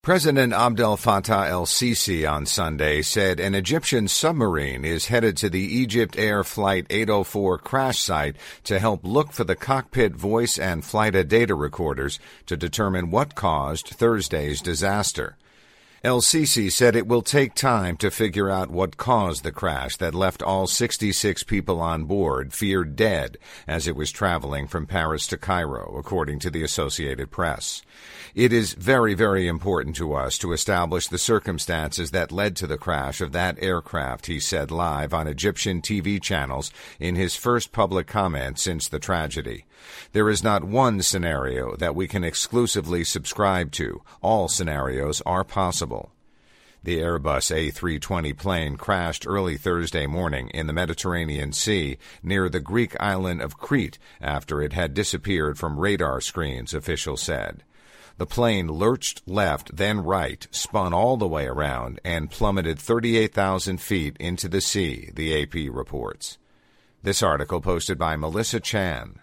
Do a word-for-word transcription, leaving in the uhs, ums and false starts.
President Abdel Fattah el-Sisi on Sunday said an Egyptian submarine is headed to the Egypt Air Flight eight oh four crash site to help look for the cockpit voice and flight data recorders to determine what caused Thursday's disaster. El-Sisi said it will take time to figure out what caused the crash that left all sixty-six people on board feared dead as it was traveling from Paris to Cairo, according to the Associated Press. It is very, very important to us to establish the circumstances that led to the crash of that aircraft, he said live on Egyptian T V channels in his first public comment since the tragedy. There is not one scenario that we can exclusively subscribe to. All scenarios are possible. The Airbus A three twenty plane crashed early Thursday morning in the Mediterranean Sea near the Greek island of Crete after it had disappeared from radar screens, officials said. The plane lurched left, then right, spun all the way around, and plummeted thirty-eight thousand feet into the sea, the A P reports. This article posted by Melissa Chan.